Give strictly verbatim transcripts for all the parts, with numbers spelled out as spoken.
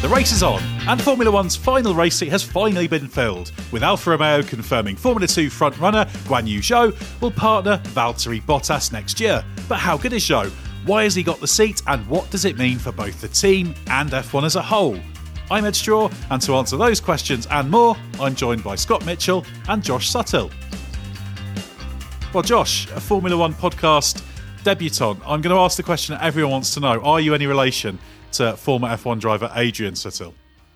The race is on, and Formula One's final race seat has finally been filled, with Alfa Romeo confirming Formula two frontrunner Guan Yu Zhou will partner Valtteri Bottas next year. But how good is Zhou? Why has he got the seat, and what does it mean for both the team and F one as a whole? I'm Ed Straw, and to answer those questions and more, I'm joined by Scott Mitchell and Josh Suttill. Well, Josh, a Formula One podcast debutant, I'm going to ask the question that everyone wants to know. Are you any relation to former F one driver Adrian Sutil?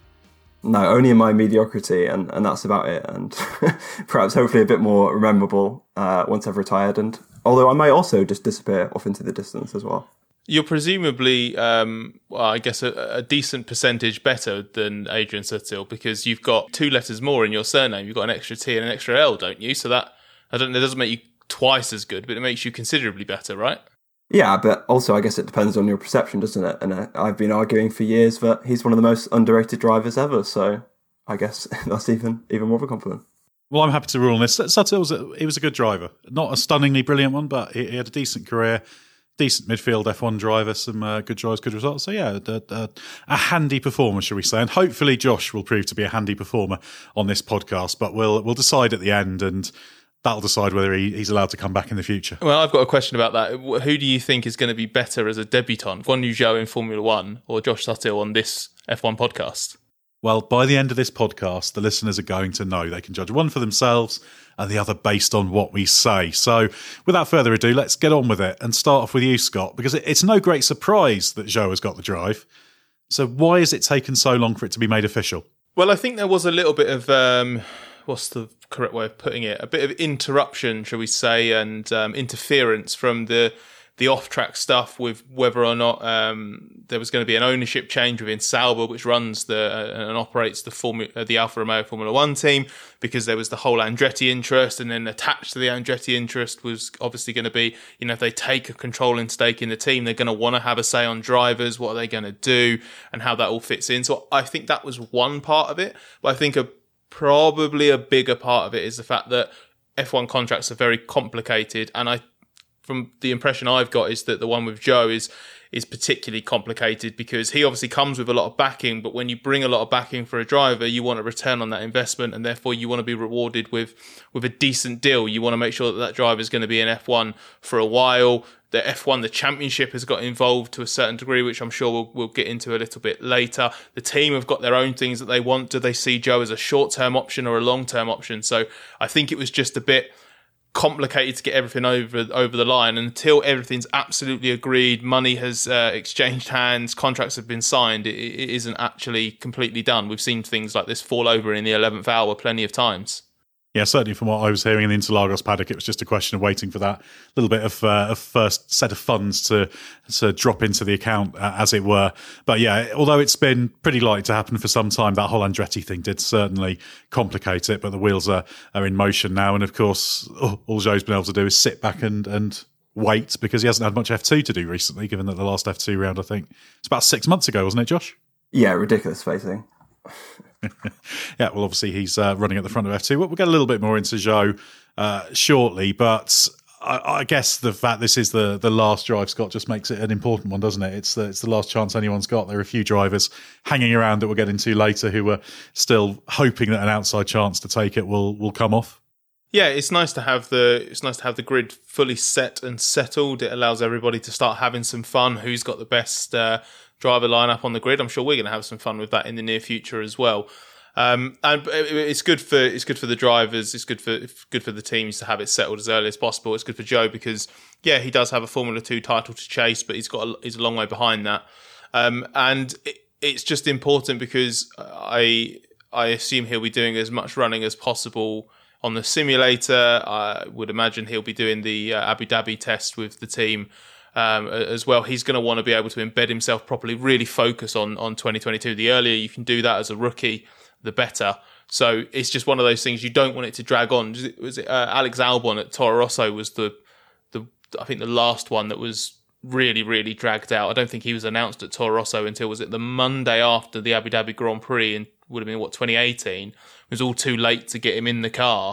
No, only in my mediocrity, and, and that's about it. And perhaps hopefully a bit more memorable uh, once I've retired. And although I might also just disappear off into the distance as well. You're presumably, um, well, I guess, a, a decent percentage better than Adrian Sutil because you've got two letters more in your surname. You've got an extra T and an extra L, don't you? So that I don't. It doesn't make you twice as good, but it makes you considerably better, right? Yeah, but also I guess it depends on your perception, doesn't it? And uh, I've been arguing for years that he's one of the most underrated drivers ever. So I guess that's even even more of a compliment. Well, I'm happy to rule on this. Sutil was a, he was a good driver, not a stunningly brilliant one, but he, he had a decent career, decent midfield F one driver, some uh, good drives, good results. So yeah, a, a, a handy performer, shall we say? And hopefully Josh will prove to be a handy performer on this podcast. But we'll we'll decide at the end, and that'll decide whether he, he's allowed to come back in the future. Well, I've got a question about that. Who do you think is going to be better as a debutant? Guan Yu Zhou in Formula One or Josh Suttil on this F one podcast? Well, by the end of this podcast, the listeners are going to know. They can judge one for themselves and the other based on what we say. So without further ado, let's get on with it and start off with you, Scott, because it's no great surprise that Zhou has got the drive. So why has it taken so long for it to be made official? Well, I think there was a little bit of... Um, what's the correct way of putting it? A bit of interruption, shall we say, and um, interference from the the off-track stuff with whether or not um, there was going to be an ownership change within Sauber, which runs the uh, and operates the Formu- uh, the Alfa Romeo Formula One team, because there was the whole Andretti interest, and then attached to the Andretti interest was obviously going to be, you know, if they take a controlling stake in the team, they're going to want to have a say on drivers, what are they going to do, and how that all fits in. So I think that was one part of it, but I think a probably a bigger part of it is the fact that F one contracts are very complicated, and I, from the impression I've got, is that the one with Zhou is is particularly complicated because he obviously comes with a lot of backing, but when you bring a lot of backing for a driver, you want a return on that investment, and therefore you want to be rewarded with with a decent deal. You want to make sure that that driver is going to be in F one for a while. The F one, the championship, has got involved to a certain degree, which I'm sure we'll, we'll get into a little bit later. The team have got their own things that they want. Do they see Zhou as a short-term option or a long-term option? So I think it was just a bit complicated to get everything over over the line. And until everything's absolutely agreed, money has uh, exchanged hands, contracts have been signed, it, it isn't actually completely done. We've seen things like this fall over in the eleventh hour plenty of times. Yeah, certainly from what I was hearing in the Interlagos paddock, it was just a question of waiting for that little bit of uh, a first set of funds to to drop into the account, uh, as it were. But yeah, although it's been pretty likely to happen for some time, that whole Andretti thing did certainly complicate it. But the wheels are, are in motion now. And of course, all, all Zhou's been able to do is sit back and, and wait, because he hasn't had much F two to do recently, given that the last F two round, I think, it's about six months ago, wasn't it, Josh? Yeah, ridiculous facing. Yeah, well, obviously he's uh, running at the front of F two. We'll, we'll get a little bit more into Zhou uh, shortly, but I, I guess the fact this is the, the last drive, Scott, just makes it an important one, doesn't it? It's the, it's the last chance anyone's got. There are a few drivers hanging around that we'll get into later who are still hoping that an outside chance to take it will will come off. Yeah, it's nice to have the it's nice to have the grid fully set and settled. It allows everybody to start having some fun. Who's got the best uh, driver lineup on the grid? I'm sure we're going to have some fun with that in the near future as well. Um, and it's good for it's good for the drivers. It's good for it's good for the teams to have it settled as early as possible. It's good for Zhou because yeah, he does have a Formula Two title to chase, but he's got a, he's a long way behind that. Um, and it, it's just important because I I assume he'll be doing as much running as possible on the simulator. I would imagine he'll be doing the uh, Abu Dhabi test with the team um, as well. He's going to want to be able to embed himself properly, really focus on on twenty twenty-two. The earlier you can do that as a rookie, the better. So it's just one of those things, you don't want it to drag on. Was it uh, Alex Albon at Toro Rosso was the the I think the last one that was really really dragged out. I don't think he was announced at Toro Rosso until, was it the Monday after the Abu Dhabi Grand Prix, and would have been what, twenty eighteen. It was all too late to get him in the car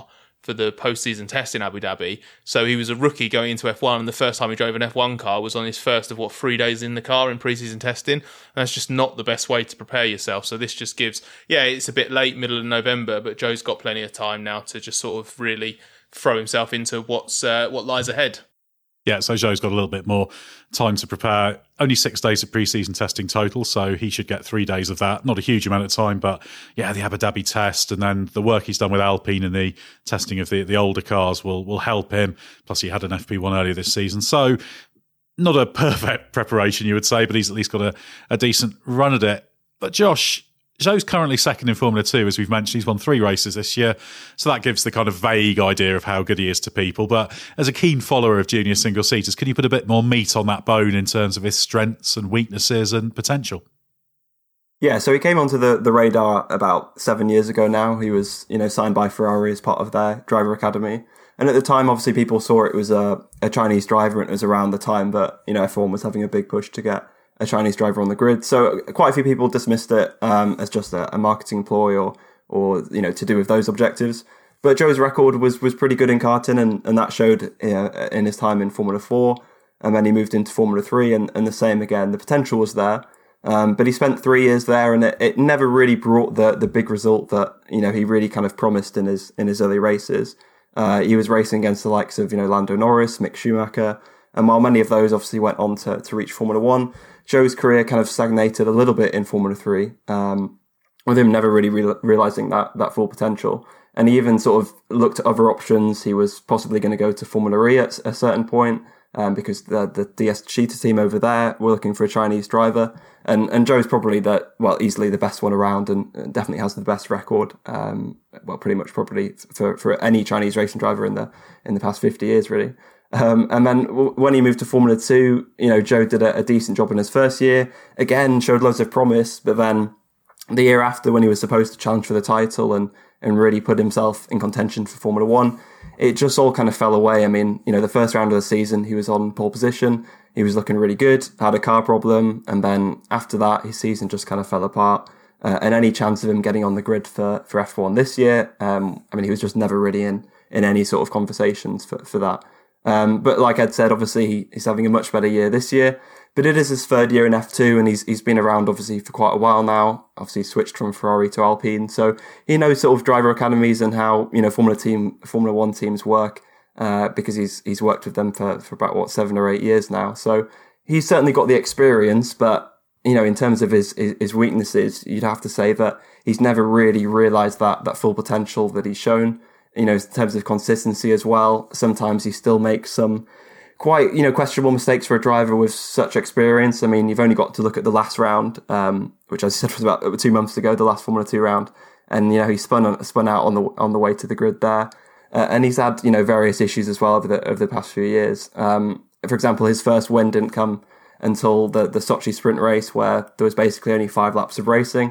for the postseason test in Abu Dhabi. So he was a rookie going into F one, and the first time he drove an F one car was on his first of, what, three days in the car in preseason testing. And that's just not the best way to prepare yourself. So this just gives, yeah, it's a bit late, middle of November, but Joe's got plenty of time now to just sort of really throw himself into what's uh, what lies ahead. Yeah, so Zhou's got a little bit more time to prepare. Only six days of pre-season testing total, so he should get three days of that. Not a huge amount of time, but yeah, the Abu Dhabi test and then the work he's done with Alpine and the testing of the, the older cars will will help him. Plus, he had an F P one earlier this season. So not a perfect preparation, you would say, but he's at least got a, a decent run at it. But Josh, Zhou's currently second in Formula two, as we've mentioned. He's won three races this year, so that gives the kind of vague idea of how good he is to people. But as a keen follower of junior single-seaters, can you put a bit more meat on that bone in terms of his strengths and weaknesses and potential? Yeah, so he came onto the, the radar about seven years ago now. He was, you know, signed by Ferrari as part of their driver academy. And at the time, obviously, people saw it was a, a Chinese driver, and it was around the time that, you know, F one was having a big push to get a Chinese driver on the grid. So quite a few people dismissed it um, as just a, a marketing ploy or, or, you know, to do with those objectives. But Zhou's record was was pretty good in karting, and, and that showed uh, in his time in Formula four. And then he moved into Formula three, and, and the same again. The potential was there. Um, but he spent three years there, and it, it never really brought the the big result that, you know, he really kind of promised in his in his early races. Uh, he was racing against the likes of, you know, Lando Norris, Mick Schumacher, and while many of those obviously went on to, to reach Formula One, Zhou's career kind of stagnated a little bit in Formula Three, um, with him never really re- realizing that that full potential. And he even sort of looked at other options. He was possibly going to go to Formula E at a certain point, um, because the the D S Cheetah team over there were looking for a Chinese driver. And and Zhou's probably the, well, easily the best one around, and definitely has the best record. Um, well, pretty much probably for, for any Chinese racing driver in the in the past fifty years, really. Um, and then w- when he moved to Formula two, you know, Zhou did a, a decent job in his first year. Again, showed loads of promise, but then the year after, when he was supposed to challenge for the title and and really put himself in contention for Formula One, it just all kind of fell away. I mean, you know, the first round of the season, he was on pole position. He was looking really good, had a car problem. And then after that, his season just kind of fell apart. Uh, and any chance of him getting on the grid for, for F one this year, um, I mean, he was just never really in, in any sort of conversations for, for that. Um, but like Ed said, obviously, he, he's having a much better year this year. But it is his third year in F two, and he's he's been around, obviously, for quite a while now. Obviously, switched from Ferrari to Alpine. So he knows sort of driver academies and how, you know, Formula team, Formula One teams work, uh, because he's he's worked with them for, for about, what, seven or eight years now. So he's certainly got the experience, but, you know, in terms of his, his, his weaknesses, you'd have to say that he's never really realised that that full potential that he's shown. You know, in terms of consistency as well, sometimes he still makes some quite, you know, questionable mistakes for a driver with such experience. I mean, you've only got to look at the last round, um, which as I said was about two months ago, the last Formula Two round, and you know he spun on, spun out on the on the way to the grid there, uh, and he's had, you know, various issues as well over the over the past few years. Um, for example, his first win didn't come until the the Sochi sprint race, where there was basically only five laps of racing.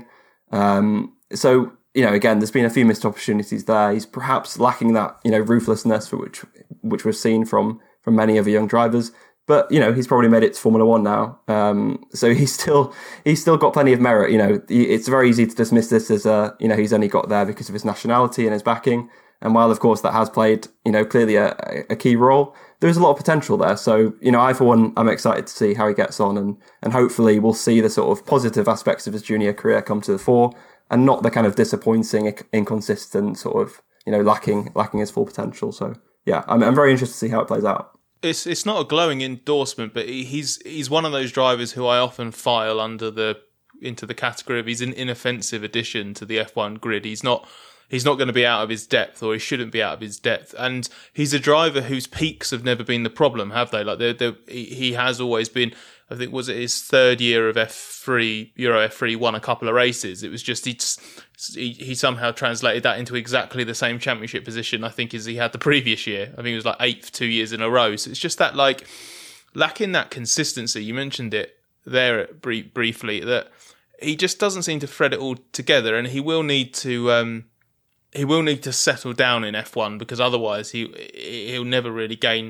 Um, so. You know, again, there's been a few missed opportunities there. He's perhaps lacking that, you know, ruthlessness for which which we've seen from from many other young drivers. But you know, he's probably made it to Formula One now, um, so he's still he's still got plenty of merit. You know, it's very easy to dismiss this as a, you know, he's only got there because of his nationality and his backing. And while of course that has played, you know, clearly a, a key role, there is a lot of potential there. So you know, I for one, I'm excited to see how he gets on, and and hopefully we'll see the sort of positive aspects of his junior career come to the fore, and not the kind of disappointing, inconsistent sort of, you know, lacking lacking his full potential. So yeah, I'm I'm very interested to see how it plays out. It's it's not a glowing endorsement, but he's he's one of those drivers who I often file under the into the category of he's an inoffensive addition to the F one grid. He's not he's not going to be out of his depth, or he shouldn't be out of his depth. And he's a driver whose peaks have never been the problem, have they? Like they're, they're, he has always been. I think, was it his third year of F three, Euro F three, won a couple of races. It was just he, he he somehow translated that into exactly the same championship position, I think, as he had the previous year. I think it was like eighth two years in a row. So it's just that, like, lacking that consistency. You mentioned it there brief, briefly, that he just doesn't seem to thread it all together, and he will need to um, he will need to settle down in F one, because otherwise he he'll never really gain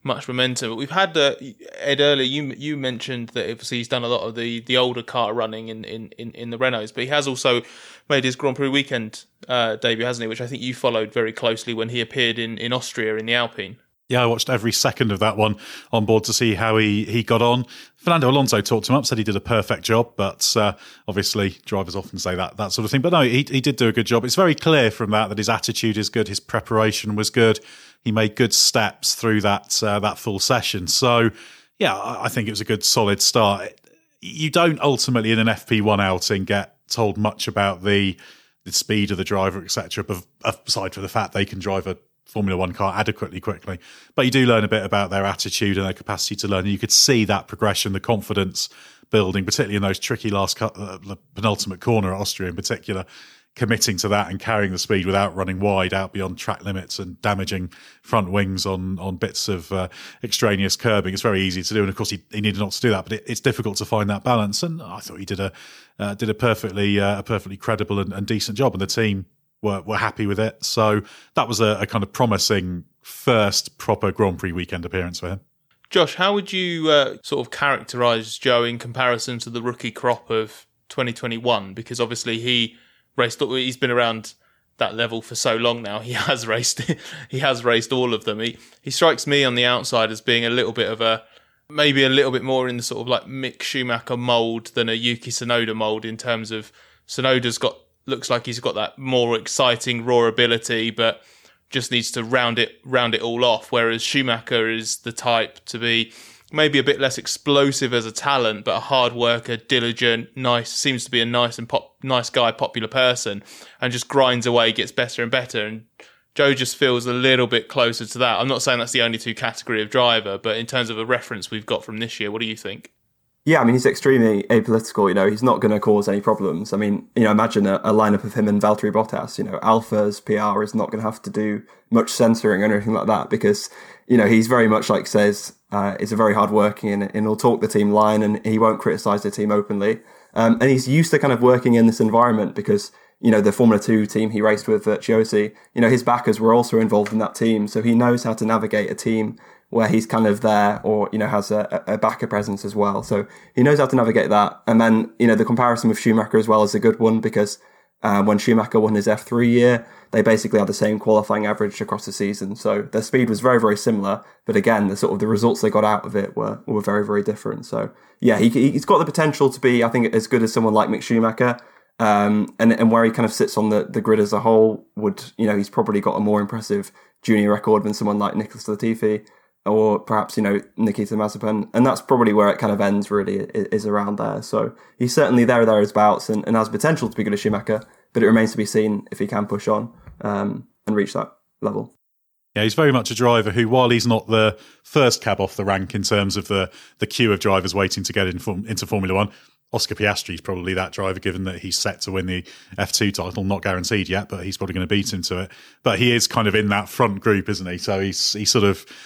much momentum. But we've had uh, Ed earlier. You you mentioned that obviously he's done a lot of the, the older car running in, in, in, in the Renaults, but he has also made his Grand Prix weekend uh, debut, hasn't he? Which I think you followed very closely when he appeared in, in Austria in the Alpine. Yeah, I watched every second of that one on board to see how he, he got on. Fernando Alonso talked him up, said he did a perfect job, but uh, obviously drivers often say that that sort of thing. But no, he he did do a good job. It's very clear from that that his attitude is good, his preparation was good. He made good steps through that uh, that full session. So, yeah, I think it was a good, solid start. You don't ultimately in an F P one outing get told much about the the speed of the driver, et cetera, aside from the fact they can drive a Formula One car adequately quickly. But you do learn a bit about their attitude and their capacity to learn. And you could see that progression, the confidence building, particularly in those tricky last cut, uh, the penultimate corner at Austria in particular, committing to that and carrying the speed without running wide out beyond track limits and damaging front wings on on bits of uh, extraneous curbing. It's very easy to do, and of course he, he needed not to do that, but it, it's difficult to find that balance. And I thought he did a uh, did a perfectly uh, a perfectly credible and, and decent job, and the team were were happy with it. So that was a, a kind of promising first proper Grand Prix weekend appearance for him. Josh, how would you uh, sort of characterise Joe in comparison to the rookie crop of twenty twenty-one? Because obviously he raced, he's been around that level for so long now. He has raced, he has raced all of them. He he strikes me on the outside as being a little bit of a, maybe a little bit more in the sort of like Mick Schumacher mould than a Yuki Tsunoda mould, in terms of Tsunoda's got, looks like he's got that more exciting raw ability, but just needs to round it round it all off. Whereas Schumacher is the type to be maybe a bit less explosive as a talent, but a hard worker, diligent, nice, seems to be a nice and pop, nice guy, popular person, and just grinds away, gets better and better. And Joe just feels a little bit closer to that. I'm not saying that's the only two category of driver, but in terms of a reference we've got from this year, what do you think? Yeah, I mean, he's extremely apolitical, you know, he's not going to cause any problems. I mean, you know, imagine a, a lineup of him and Valtteri Bottas, you know, Alpha's P R is not going to have to do much censoring or anything like that, because, you know, he's very much like says, uh, is a very hardworking and, and he'll talk the team line and he won't criticise the team openly. Um, and he's used to kind of working in this environment because, you know, the Formula two team he raced with at Chiosi, you know, his backers were also involved in that team. So he knows how to navigate a team where he's kind of there or, you know, has a, a backer presence as well. So he knows how to navigate that. And then, you know, the comparison with Schumacher as well is a good one because uh, when Schumacher won his F three year, they basically had the same qualifying average across the season. So their speed was very, very similar. But again, the sort of the results they got out of it were, were very, very different. So yeah, he, he's got the potential to be, I think, as good as someone like Mick Schumacher. Um, and, and where he kind of sits on the, the grid as a whole would, you know, he's probably got a more impressive junior record than someone like Nicholas Latifi, or perhaps, you know, Nikita Mazepin. And that's probably where it kind of ends, really, is around there. So he's certainly there or thereabouts and, and has potential to be good as Schumacher, but it remains to be seen if he can push on um, and reach that level. Yeah, he's very much a driver who, while he's not the first cab off the rank in terms of the, the queue of drivers waiting to get in form, into Formula One, Oscar Piastri is probably that driver, given that he's set to win the F two title, not guaranteed yet, but he's probably going to beat him to it. But he is kind of in that front group, isn't he? So he's he's sort of,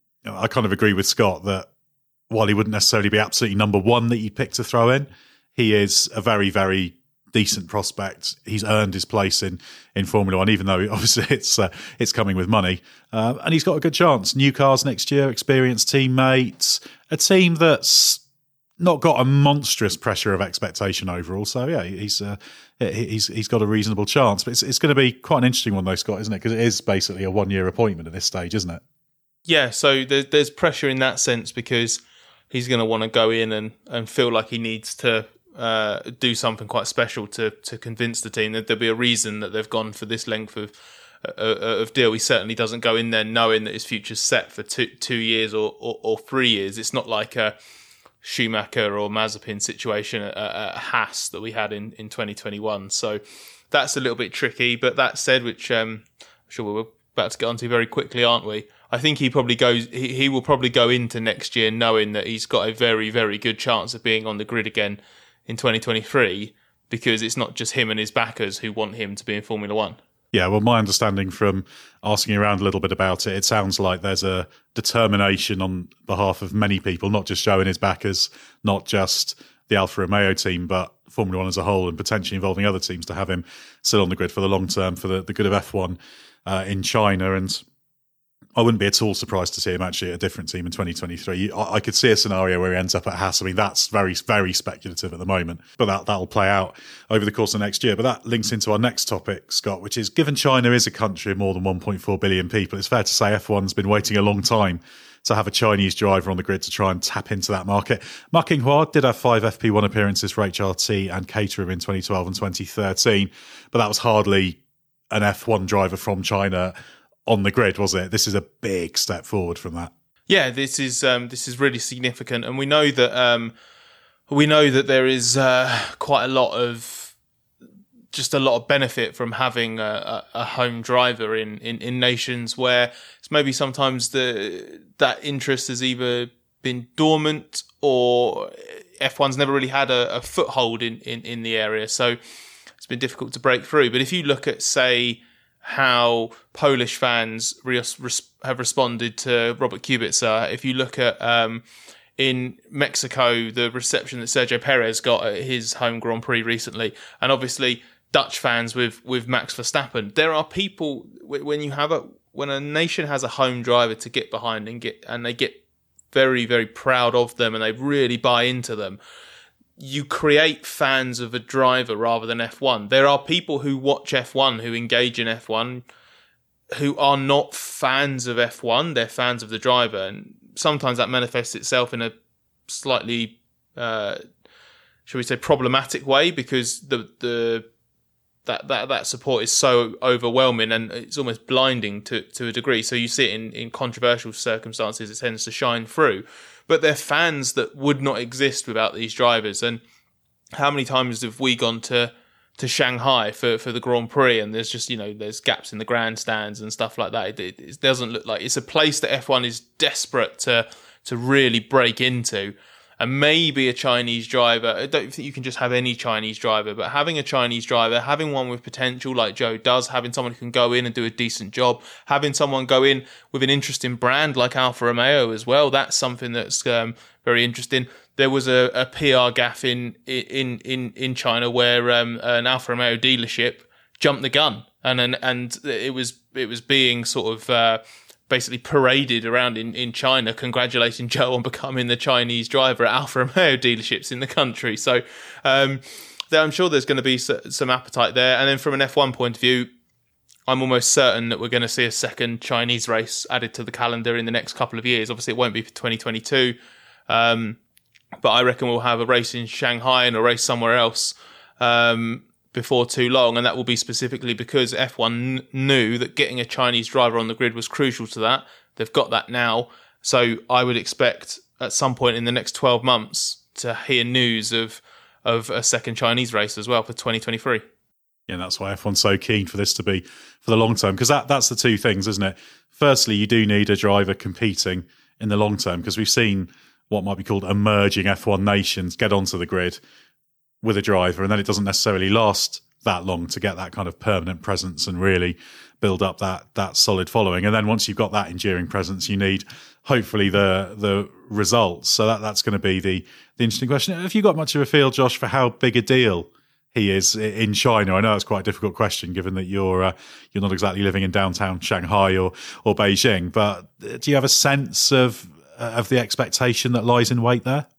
I kind of agree with Scott that while he wouldn't necessarily be absolutely number one that you pick to throw in, he is a very, very decent prospect. He's earned his place in, in Formula One, even though obviously it's uh, it's coming with money. Uh, and he's got a good chance. New cars next year, experienced teammates, a team that's not got a monstrous pressure of expectation overall. So yeah, he's uh, he's he's got a reasonable chance. But it's it's going to be quite an interesting one though, Scott, isn't it? Because it is basically a one year appointment at this stage, isn't it? Yeah, so there, there's pressure in that sense because he's going to want to go in and, and feel like he needs to uh, do something quite special to to convince the team that there'll be a reason that they've gone for this length of uh, of deal. He certainly doesn't go in there knowing that his future's set for two two years or, or, or three years. It's not like a Schumacher or Mazepin situation at, at Haas that we had in, in twenty twenty-one. So that's a little bit tricky. But that said, which um, I'm sure we're about to get onto very quickly, aren't we? I think he probably goes. He, he will probably go into next year knowing that he's got a very, very good chance of being on the grid again in twenty twenty-three, because it's not just him and his backers who want him to be in Formula One. Yeah, well, my understanding from asking around a little bit about it, it sounds like there's a determination on behalf of many people, not just Joe and his backers, not just the Alfa Romeo team, but Formula One as a whole, and potentially involving other teams, to have him still on the grid for the long term, for the, the good of F one uh, in China. And I wouldn't be at all surprised to see him actually at a different team in twenty twenty-three. I, I could see a scenario where he ends up at Haas. I mean, that's very, very speculative at the moment, but that, that'll play out over the course of next year. But that links into our next topic, Scott, which is, given China is a country of more than one point four billion people, it's fair to say F one's been waiting a long time to have a Chinese driver on the grid to try and tap into that market. Ma Qinghua did have five F P one appearances for H R T and Caterham in twenty twelve and twenty thirteen, but that was hardly an F one driver from China on the grid, was it? This is a big step forward from that. Yeah, this is um, this is really significant, and we know that um, we know that there is uh, quite a lot of just a lot of benefit from having a, a home driver in, in, in nations where it's maybe sometimes the that interest has either been dormant or F one's never really had a, a foothold in, in, in the area, so it's been difficult to break through. But if you look at, say, how Polish fans re- res- have responded to Robert Kubica. If you look at um, in Mexico, the reception that Sergio Perez got at his home Grand Prix recently, and obviously Dutch fans with with Max Verstappen, there are people when you have a when a nation has a home driver to get behind and get and they get very very proud of them and they really buy into them. You create fans of a driver rather than F one. There are people who watch F one, who engage in F one, who are not fans of F one. They're fans of the driver. And sometimes that manifests itself in a slightly, uh, shall we say, problematic way, because the the that, that, that support is so overwhelming and it's almost blinding to, to a degree. So you see it in, in controversial circumstances, it tends to shine through. But they're fans that would not exist without these drivers. And how many times have we gone to, to Shanghai for, for the Grand Prix and there's just, you know, there's gaps in the grandstands and stuff like that. It, it doesn't look like it's a place that F one is desperate to, to really break into. And maybe a Chinese driver, I don't think you can just have any Chinese driver, but having a Chinese driver, having one with potential like Joe does, having someone who can go in and do a decent job, having someone go in with an interesting brand like Alfa Romeo as well, that's something that's um, very interesting. There was a, a P R gaffe in in in in China where um, an Alfa Romeo dealership jumped the gun, and and, and it was it was being sort of uh, basically paraded around in, in China, congratulating Joe on becoming the Chinese driver at Alfa Romeo dealerships in the country. So um, I'm sure there's going to be some appetite there. And then from an F one point of view, I'm almost certain that we're going to see a second Chinese race added to the calendar in the next couple of years. Obviously, it won't be for twenty twenty-two, um, but I reckon we'll have a race in Shanghai and a race somewhere else um, before too long, and that will be specifically because F one knew that getting a Chinese driver on the grid was crucial to that. They've got that now, so I would expect at some point in the next twelve months to hear news of of a second Chinese race as well for twenty twenty-three. Yeah, and that's why F one's so keen for this to be for the long term, because that, that's the two things, isn't it? Firstly, you do need a driver competing in the long term, because we've seen what might be called emerging F one nations get onto the grid with a driver, and then it doesn't necessarily last that long to get that kind of permanent presence and really build up that that solid following. And then once you've got that enduring presence, you need hopefully the the results. So that that's going to be the the interesting question. Have you got much of a feel, Josh, for how big a deal he is in China? I know it's quite a difficult question given that you're uh, you're not exactly living in downtown Shanghai or or Beijing, but do you have a sense of of the expectation that lies in wait there?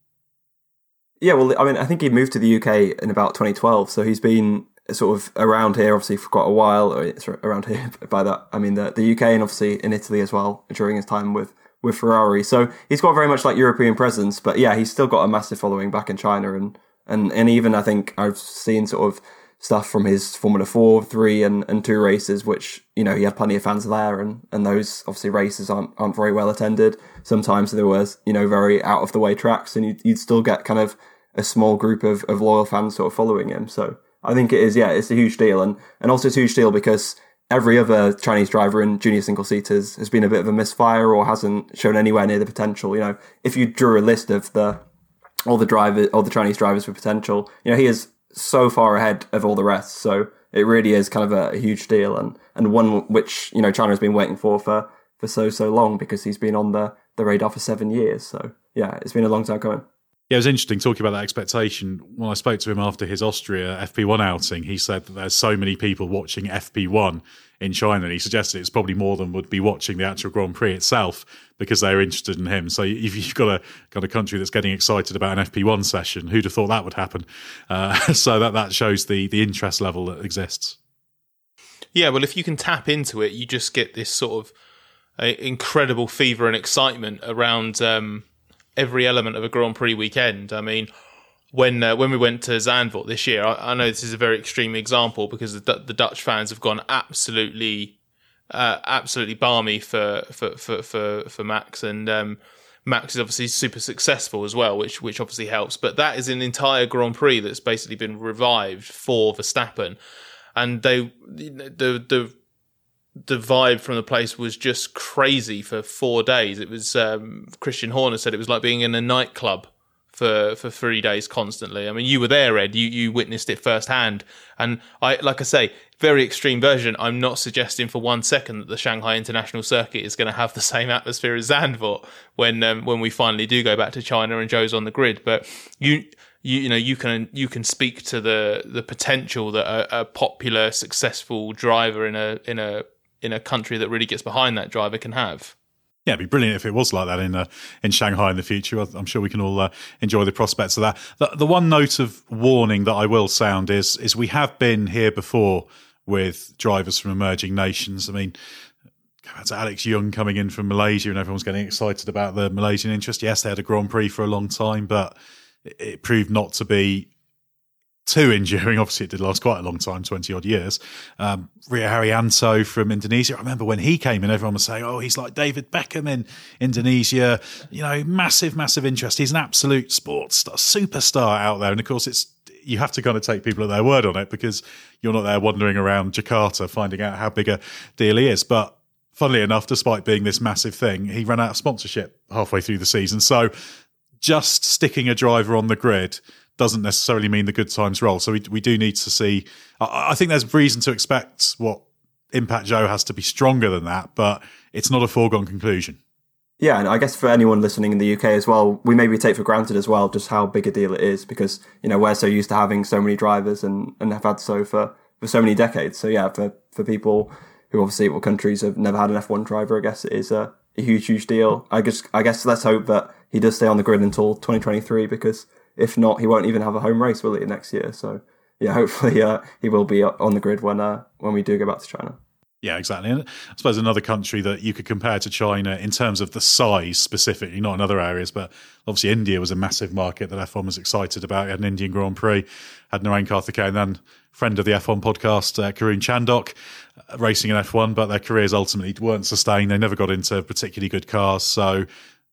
Yeah, well, I mean, I think he moved to the U K in about twenty twelve, so he's been sort of around here, obviously, for quite a while. Or it's around here by that, I mean the, the U K and obviously in Italy as well during his time with, with Ferrari. So he's got very much like European presence, but yeah, he's still got a massive following back in China. And, and, and even I think I've seen sort of stuff from his Formula four, three and, and two races, which, you know, he had plenty of fans there. And, and those obviously races aren't, aren't very well attended. Sometimes there was, you know, very out of the way tracks and you'd, you'd still get kind of a small group of, of loyal fans sort of following him. So I think it is, yeah, it's a huge deal. And, and also it's a huge deal because every other Chinese driver in junior single seaters has been a bit of a misfire or hasn't shown anywhere near the potential. You know, if you drew a list of the, all the drivers, all the Chinese drivers with potential, you know, he is so far ahead of all the rest. So it really is kind of a, a huge deal and, and one which, you know, China has been waiting for, for, for so, so long because he's been on the, the radar for seven years. So yeah, it's been a long time coming. Yeah, it was interesting talking about that expectation. When I spoke to him after his Austria F P one outing, he said that there's so many people watching F P one in China, and he suggested it's probably more than would be watching the actual Grand Prix itself because they're interested in him. So if you've got a got a country that's getting excited about an F P one session, who'd have thought that would happen? Uh, so that, that shows the, the interest level that exists. Yeah, well, if you can tap into it, you just get this sort of uh, incredible fever and excitement around um, every element of a Grand Prix weekend. I mean, when uh, when we went to Zandvoort this year, I, I know this is a very extreme example because the, the Dutch fans have gone absolutely, uh, absolutely balmy for for for for, for Max, and um, Max is obviously super successful as well, which which obviously helps. But that is an entire Grand Prix that's basically been revived for Verstappen, and they the the. The vibe from the place was just crazy for four days. It was um, Christian Horner said it was like being in a nightclub for for three days constantly. I mean, you were there, Ed. You you witnessed it firsthand. And I, like I say, very extreme version. I'm not suggesting for one second that the Shanghai International Circuit is going to have the same atmosphere as Zandvoort when um, when we finally do go back to China and Zhou's on the grid. But you. You, you know you can you can speak to the the potential that a, a popular, successful driver in a in a in a country that really gets behind that driver can have. Yeah, it'd be brilliant if it was like that in uh, in Shanghai in the future. I'm sure we can all uh, enjoy the prospects of that. The, the one note of warning that I will sound is is we have been here before with drivers from emerging nations. I mean, that's Alex Young coming in from Malaysia and everyone's getting excited about the Malaysian interest. Yes, they had a Grand Prix for a long time, but it proved not to be too enduring. Obviously, it did last quite a long time, twenty odd years. Um, Rio Haryanto from Indonesia. I remember when he came in, everyone was saying, oh, he's like David Beckham in Indonesia. You know, massive, massive interest. He's an absolute sports star, superstar out there. And of course, it's you have to kind of take people at their word on it because you're not there wandering around Jakarta finding out how big a deal he is. But funnily enough, despite being this massive thing, he ran out of sponsorship halfway through the season. So just sticking a driver on the grid doesn't necessarily mean the good times roll. So we we do need to see. I, I think there's reason to expect what Impact Zhou has to be stronger than that, but it's not a foregone conclusion. Yeah, and I guess for anyone listening in the U K as well, we maybe take for granted as well just how big a deal it is because, you know, we're so used to having so many drivers and, and have had so for, for so many decades. So yeah, for, for people who obviously, well, countries have never had an F one driver, I guess it is a, a huge, huge deal. I guess, I guess let's hope that he does stay on the grid until twenty twenty-three because if not, he won't even have a home race, will he, next year? So yeah, hopefully uh, he will be on the grid when uh, when we do go back to China. Yeah, exactly. And I suppose another country that you could compare to China in terms of the size specifically, not in other areas, but obviously India was a massive market that F one was excited about. You had an Indian Grand Prix, had Narain Karthikeyan, and then friend of the F one podcast, uh, Karun Chandok, uh, racing in F one, but their careers ultimately weren't sustained. They never got into particularly good cars. So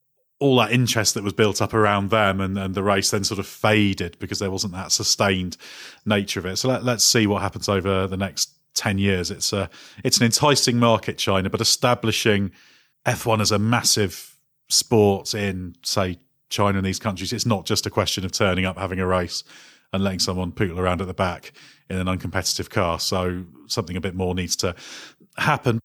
all that interest that was built up around them and, and the race then sort of faded because there wasn't that sustained nature of it. So let, let's see what happens over the next ten years. It's a, it's an enticing market, China, but establishing F one as a massive sport in, say, China and these countries, it's not just a question of turning up, having a race and letting someone pootle around at the back in an uncompetitive car. So something a bit more needs to happen.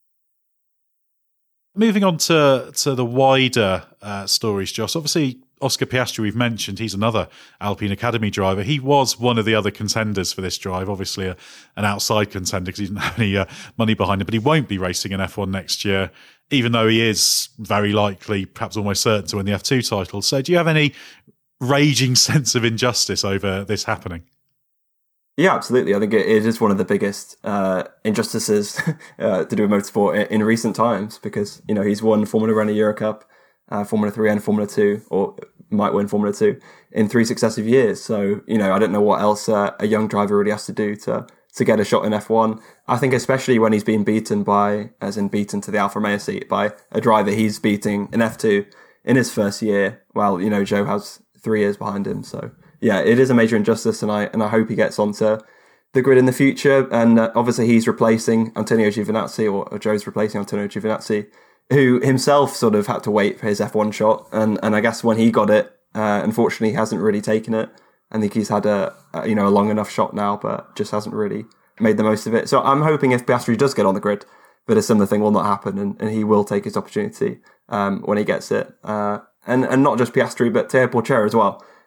Moving on to, to the wider uh, stories, Joss. Obviously, Oscar Piastri, we've mentioned, he's another Alpine Academy driver. He was one of the other contenders for this drive, obviously a, an outside contender because he didn't have any uh, money behind him, but he won't be racing in F one next year, even though he is very likely, perhaps almost certain to win the F two title. So do you have any raging sense of injustice over this happening? Yeah, absolutely. I think it is one of the biggest uh, injustices uh, to do with motorsport in, in recent times because, you know, he's won Formula Renault Euro Cup, uh, Formula three and Formula two, or might win Formula two in three successive years. So, you know, I don't know what else uh, a young driver really has to do to to get a shot in F one. I think especially when he's been beaten by, as in beaten to the Alfa Romeo seat by a driver he's beating in F two in his first year, while, you know, Zhou has three years behind him. So yeah, it is a major injustice, and I and I hope he gets onto the grid in the future. And uh, obviously, he's replacing Antonio Giovinazzi, or, or Zhou's replacing Antonio Giovinazzi, who himself sort of had to wait for his F one shot. And and I guess when he got it, uh, unfortunately, he hasn't really taken it. I think he's had a, a you know a long enough shot now, but just hasn't really made the most of it. So I'm hoping if Piastri does get on the grid, that a similar thing will not happen, and, and he will take his opportunity um, when he gets it. Uh, and and not just Piastri, but Teo Porcher as well.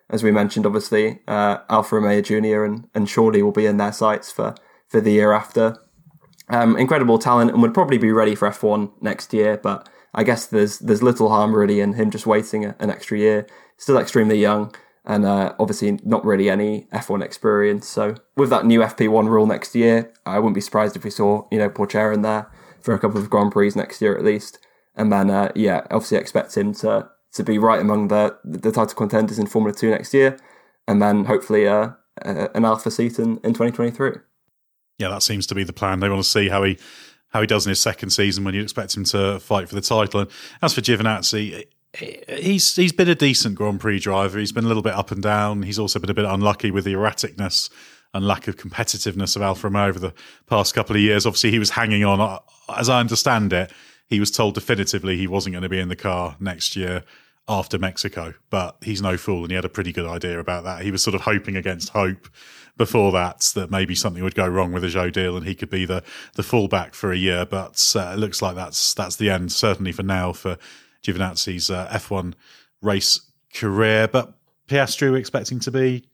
as we mentioned, obviously, uh, Alfa Romeo Junior and, and Chorley will be in their sights for, for the year after. Um, incredible talent and would probably be ready for F one next year, but I guess there's there's little harm really in him just waiting a, an extra year. Still extremely young and uh, obviously not really any F one experience. So with that new F P one rule next year, I wouldn't be surprised if we saw, you know, Pourchaire in there for a couple of Grand Prix next year at least. And then, uh, yeah, obviously expect him to to be right among the the title contenders in Formula two next year, and then hopefully uh, uh, an Alpha seat in, in twenty twenty-three. Yeah, that seems to be the plan. They want to see how he how he does in his second season when you expect him to fight for the title. And as for Giovinazzi, he's he's been a decent Grand Prix driver. He's been a little bit up and down. He's also been a bit unlucky with the erraticness and lack of competitiveness of Alfa Romeo over the past couple of years. Obviously, he was hanging on. As I understand it, he was told definitively he wasn't going to be in the car next year after Mexico, but he's no fool and he had a pretty good idea about that. He was sort of hoping against hope before that, that maybe something would go wrong with the Zhou deal and he could be the, the fullback for a year, but uh, it looks like that's that's the end, certainly for now, for Giovinazzi's uh, F one race career. But Piastri, we're expecting to be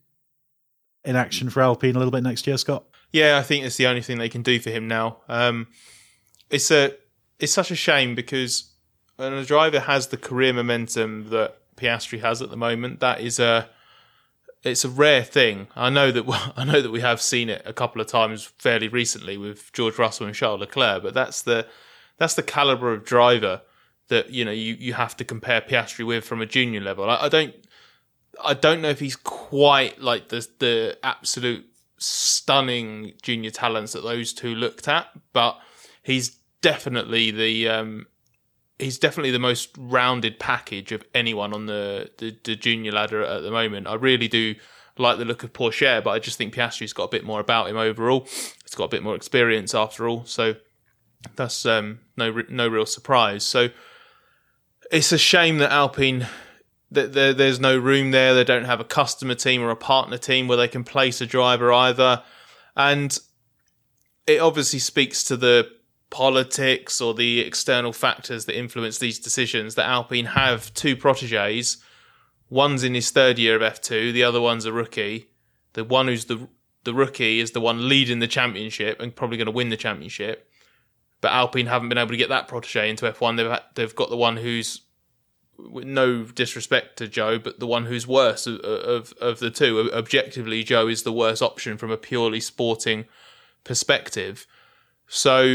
in action for Alpine a little bit next year, Scott? Yeah, I think it's the only thing they can do for him now. Um, it's a it's such a shame because when a driver has the career momentum that Piastri has at the moment, that is a it's a rare thing. I know that I know that we have seen it a couple of times fairly recently with George Russell and Charles Leclerc, but that's the that's the caliber of driver that you know you, you have to compare Piastri with from a junior level. I, I don't I don't know if he's quite like the the absolute stunning junior talents that those two looked at, but he's definitely the um, he's definitely the most rounded package of anyone on the, the, the junior ladder at the moment. I really do like the look of Pourchaire, but I just think Piastri's got a bit more about him overall. He's got a bit more experience after all, so that's um, no no real surprise. So it's a shame that Alpine, that there, there's no room there. They don't have a customer team or a partner team where they can place a driver either. And it obviously speaks to the politics or the external factors that influence these decisions that Alpine have two protégés. One's in his third year of F two, the other one's a rookie. The one who's the the rookie is the one leading the championship and probably going to win the championship. But Alpine haven't been able to get that protégé into F one. They've had, they've got the one who's, no disrespect to Zhou, but the one who's worse of, of, of the two. Objectively, Zhou is the worst option from a purely sporting perspective. So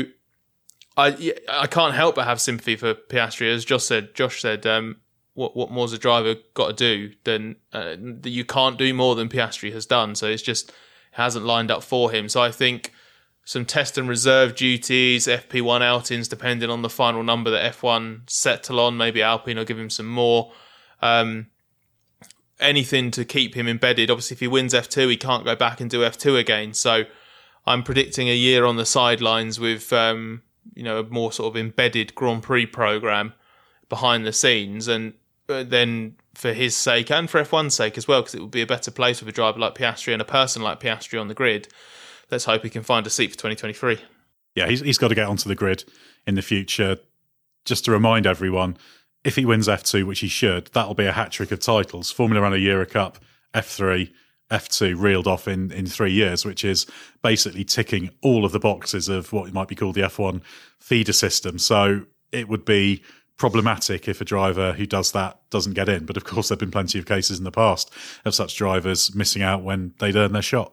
I I can't help but have sympathy for Piastri. As Josh said, Josh said, um, what what more's a driver got to do? Then uh, you can't do more than Piastri has done. So it's just it hasn't lined up for him. So I think some test and reserve duties, F P one outings, depending on the final number that F one settle on. Maybe Alpine will give him some more. Um, anything to keep him embedded. Obviously, if he wins F two, he can't go back and do F two again. So I'm predicting a year on the sidelines with um, you know a more sort of embedded Grand Prix program behind the scenes, and then for his sake and for F one's sake as well, because it would be a better place with a driver like Piastri and a person like Piastri on the grid. Let's hope he can find a seat for twenty twenty-three. Yeah, he's, he's got to get onto the grid in the future. Just to remind everyone, if he wins F two, which he should, that'll be a hat-trick of titles. Formula One Euro Cup, F three, F two reeled off in, in three years, which is basically ticking all of the boxes of what might be called the F one feeder system. So it would be problematic if a driver who does that doesn't get in. But of course, there have been plenty of cases in the past of such drivers missing out when they'd earned their shot.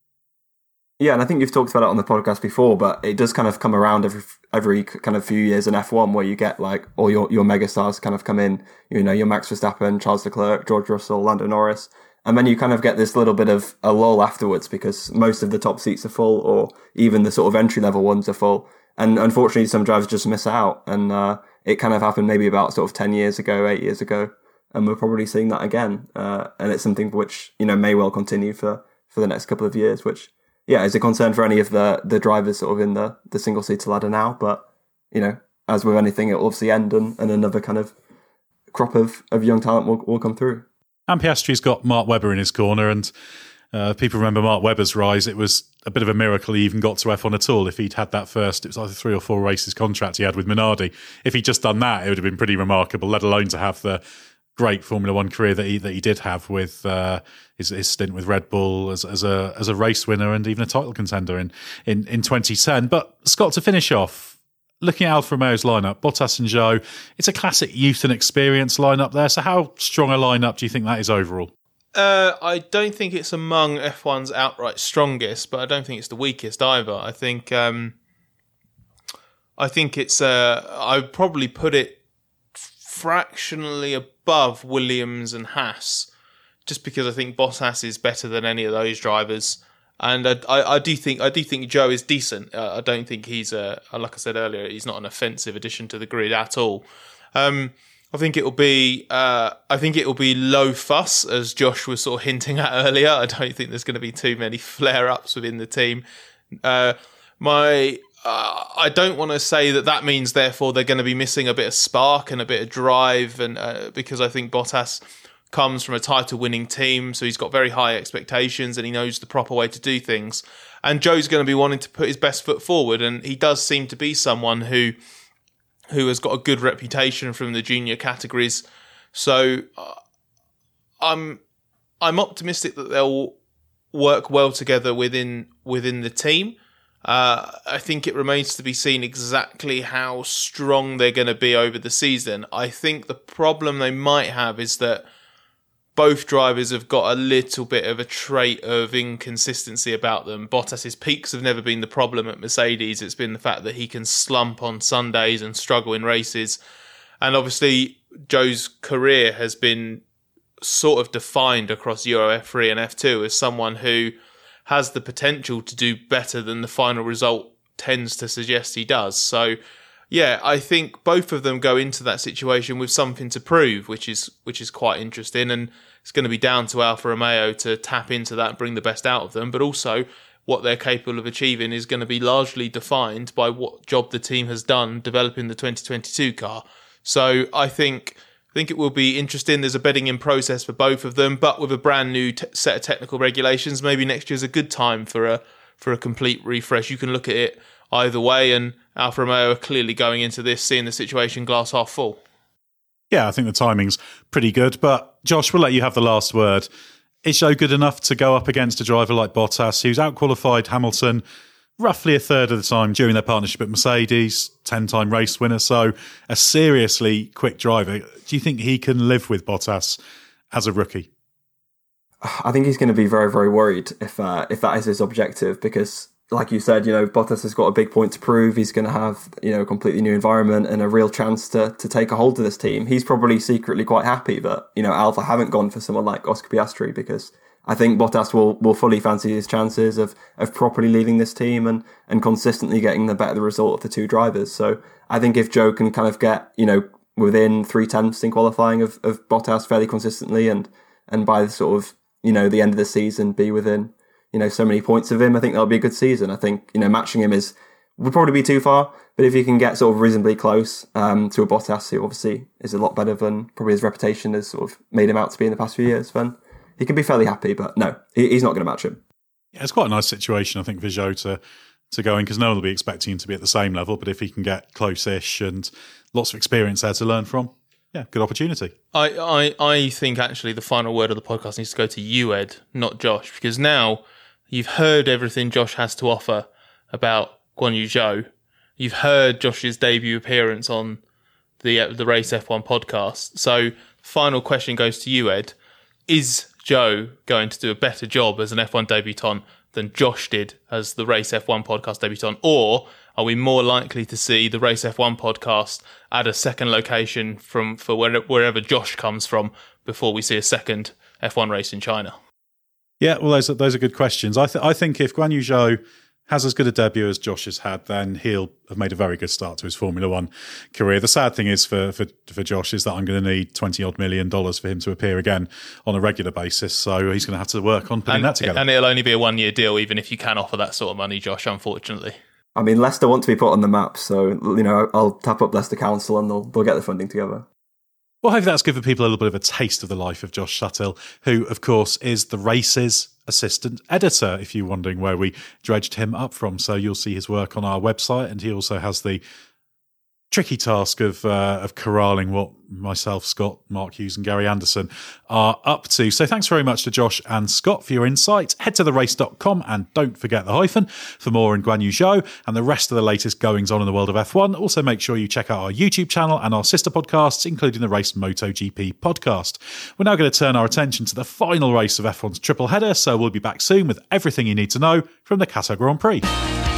Yeah, and I think you've talked about it on the podcast before, but it does kind of come around every every kind of few years in F one where you get like all your, your megastars kind of come in, you know, your Max Verstappen, Charles Leclerc, George Russell, Lando Norris, and then you kind of get this little bit of a lull afterwards because most of the top seats are full or even the sort of entry-level ones are full. And unfortunately, some drivers just miss out, and uh, it kind of happened maybe about sort of ten years ago, eight years ago, and we're probably seeing that again. Uh, and it's something which, you know, may well continue for, for the next couple of years, which... yeah, it's a concern for any of the, the drivers sort of in the, the single-seater ladder now. But, you know, as with anything, it will obviously end and, and another kind of crop of, of young talent will, will come through. And Piastri's got Mark Webber in his corner. And uh, people remember Mark Webber's rise. It was a bit of a miracle he even got to F one at all. If he'd had that first, it was either three or four races contract he had with Minardi. If he'd just done that, it would have been pretty remarkable, let alone to have the great Formula One career that he that he did have with uh, his, his stint with Red Bull as, as a as a race winner and even a title contender in in, in twenty ten. But Scott, to finish off, looking at Alfa Romeo's lineup, Bottas and Zhou, it's a classic youth and experience lineup there. So how strong a lineup do you think that is overall? Uh, I don't think it's among F one's outright strongest, but I don't think it's the weakest either. I think um, I think it's uh, I would probably put it fractionally above Williams and Haas, just because I think Bottas is better than any of those drivers, and I, I, I do think I do think Zhou is decent. Uh, I don't think he's a like I said earlier, he's not an offensive addition to the grid at all. Um, I think it will be uh, I think it will be low fuss, as Josh was sort of hinting at earlier. I don't think there's going to be too many flare-ups within the team. Uh, my uh, I don't want to say that that means therefore they're going to be missing a bit of spark and a bit of drive, and uh, because I think Bottas comes from a title-winning team, so he's got very high expectations and he knows the proper way to do things. And Zhou's going to be wanting to put his best foot forward, and he does seem to be someone who who has got a good reputation from the junior categories. So uh, I'm I'm optimistic that they'll work well together within within the team. Uh, I think it remains to be seen exactly how strong they're going to be over the season. I think the problem they might have is that both drivers have got a little bit of a trait of inconsistency about them. Bottas's peaks have never been the problem at Mercedes. It's been the fact that he can slump on Sundays and struggle in races. And obviously, Zhou's career has been sort of defined across Euro F three and F two as someone who has the potential to do better than the final result tends to suggest he does. So, yeah, I think both of them go into that situation with something to prove, which is which is quite interesting, and it's going to be down to Alfa Romeo to tap into that and bring the best out of them. But also, what they're capable of achieving is going to be largely defined by what job the team has done developing the twenty twenty-two car. So I think I think it will be interesting. There's a bedding in process for both of them, but with a brand new t- set of technical regulations, maybe next year's a good time for a for a complete refresh. You can look at it either way, and Alfa Romeo are clearly going into this seeing the situation glass half full. Yeah, I think the timing's pretty good. But Josh, we'll let you have the last word. Is Zhou good enough to go up against a driver like Bottas, who's outqualified Hamilton roughly a third of the time during their partnership at Mercedes, ten-time race winner, so a seriously quick driver? Do you think he can live with Bottas as a rookie? I think he's going to be very, very worried if uh, if that is his objective, because like you said, you know, Bottas has got a big point to prove. He's going to have, you know, a completely new environment and a real chance to to take a hold of this team. He's probably secretly quite happy that, you know, Alfa haven't gone for someone like Oscar Piastri, because I think Bottas will, will fully fancy his chances of, of properly leading this team and, and consistently getting the better result of the two drivers. So I think if Zhou can kind of get, you know, within three tenths in qualifying of, of Bottas fairly consistently, and, and by the sort of, you know, the end of the season be within, you know, so many points of him, I think that'll be a good season. I think, you know, matching him is would probably be too far, but if you can get sort of reasonably close um, to a Bottas, who obviously is a lot better than probably his reputation has sort of made him out to be in the past few years, then he can be fairly happy. But no, he's not going to match him. Yeah, it's quite a nice situation, I think, for Zhou to, to go in, because no one will be expecting him to be at the same level, but if he can get close-ish and lots of experience there to learn from, yeah, good opportunity. I, I, I think actually the final word of the podcast needs to go to you, Ed, not Josh, because now you've heard everything Josh has to offer about Guan Yu Zhou. You've heard Josh's debut appearance on the uh, the Race F one podcast. So, final question goes to you, Ed. Is Zhou going to do a better job as an F one debutant than Josh did as the Race F one podcast debutant? Or are we more likely to see the Race F one podcast at a second location from for where, wherever Josh comes from before we see a second F one race in China? Yeah, well, those are, those are good questions. I, th- I think if Guan Yu Zhou has as good a debut as Josh has had, then he'll have made a very good start to his Formula One career. The sad thing is for for, for Josh is that I'm going to need twenty odd million dollars for him to appear again on a regular basis. So he's going to have to work on putting and, that together. And it'll only be a one year deal, even if you can offer that sort of money, Josh, unfortunately. I mean, Leicester want to be put on the map, so, you know, I'll tap up Leicester Council and they'll they'll get the funding together. Well, hopefully that's given people a little bit of a taste of the life of Josh Suttill, who, of course, is the race's assistant editor, if you're wondering where we dredged him up from. So you'll see his work on our website, and he also has the tricky task of uh, of corralling what myself, Scott, Mark Hughes and Gary Anderson are up to. So thanks very much to Josh and Scott for your insight. Head to the race dot com and don't forget the hyphen for more on Guan Yu Zhou and the rest of the latest goings on in the world of F one. Also make sure you check out our YouTube channel and our sister podcasts, including the Race MotoGP podcast. We're now going to turn our attention to the final race of F one's triple header, so we'll be back soon with everything you need to know from the Qatar Grand Prix.